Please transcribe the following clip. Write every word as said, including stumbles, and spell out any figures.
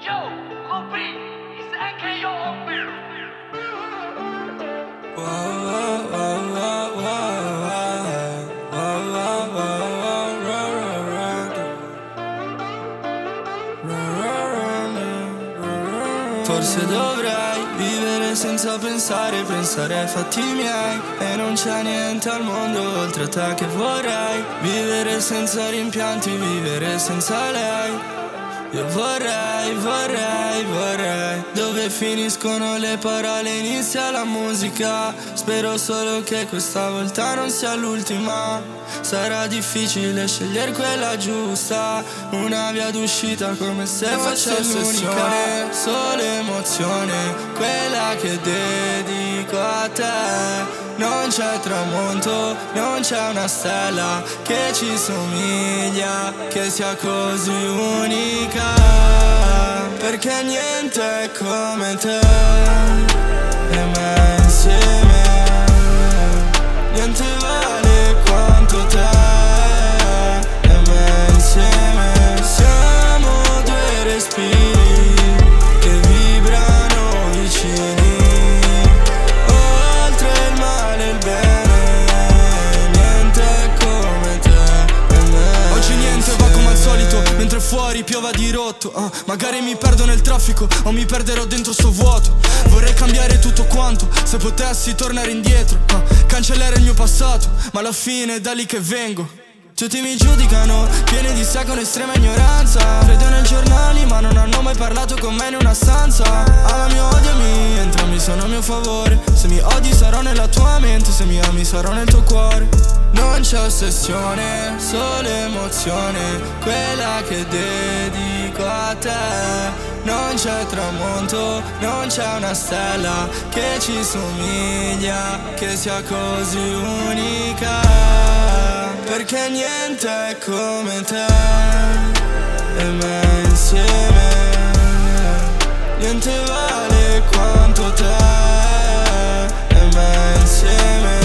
Yo, Ruby, it's N K O. Forse dovrei vivere senza pensare, pensare ai fatti miei. E non c'è niente al mondo oltre a te che vorrei. Vivere senza rimpianti, vivere senza lei. Io vorrei, vorrei, vorrei. Dove finiscono le parole inizia la musica. Spero solo che questa volta non sia l'ultima. Sarà difficile scegliere quella giusta. Una via d'uscita come se fosse l'unica. Solo emozione, quella che dedico a te. Non c'è tramonto, non c'è una stella che ci somiglia, che sia così unica. Perché niente è come te e me insieme. Niente vale quanto te e me insieme. Siamo due respiri che vibrano vicini. Mentre fuori piova di rotto, uh, magari mi perdo nel traffico o mi perderò dentro sto vuoto. Vorrei cambiare tutto quanto, se potessi tornare indietro, uh, cancellare il mio passato, ma alla fine è da lì che vengo. Tutti mi giudicano, pieni di sé con estrema ignoranza. Vedono i giornali ma non hanno mai parlato con me in una stanza. Amami o odiami, entrambi sono a mio favore. Se mi odi sarò nella tua mente, se mi ami sarò nel tuo cuore. Non c'è ossessione, solo emozione, quella che dedico a te. Non c'è tramonto, non c'è una stella che ci somiglia, che sia così unica. Perché niente è come te e me insieme. Niente vale quanto te e me insieme.